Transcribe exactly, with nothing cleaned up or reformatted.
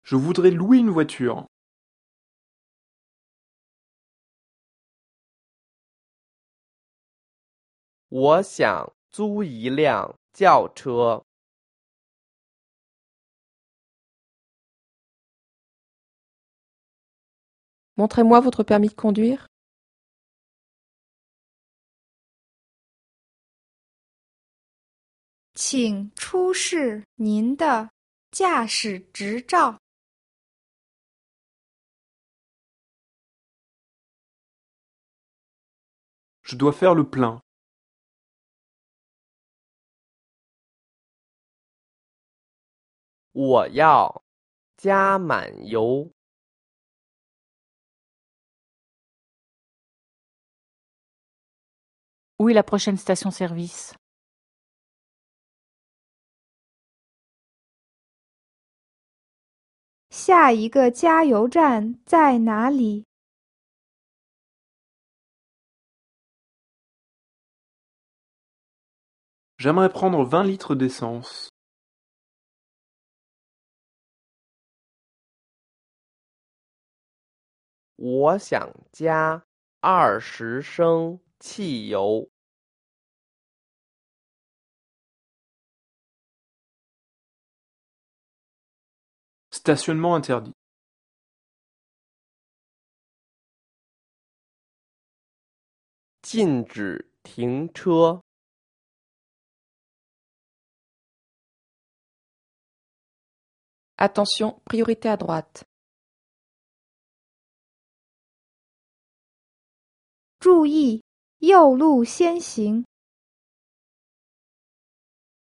Je voudrais louer une voiture. 我想租一辆轿车。 Montrez-moi votre permis de conduire. 请出示您的驾驶执照。 Je dois faire le plein. 我要加满油。 Où est la prochaine station-service? 下一个加油站在哪里？ J'aimerais prendre vingt litres d'essence. 我想加二十升汽油。 Stationnement interdit. 禁止停车。 Attention, priorité à droite. 注意，右路先行。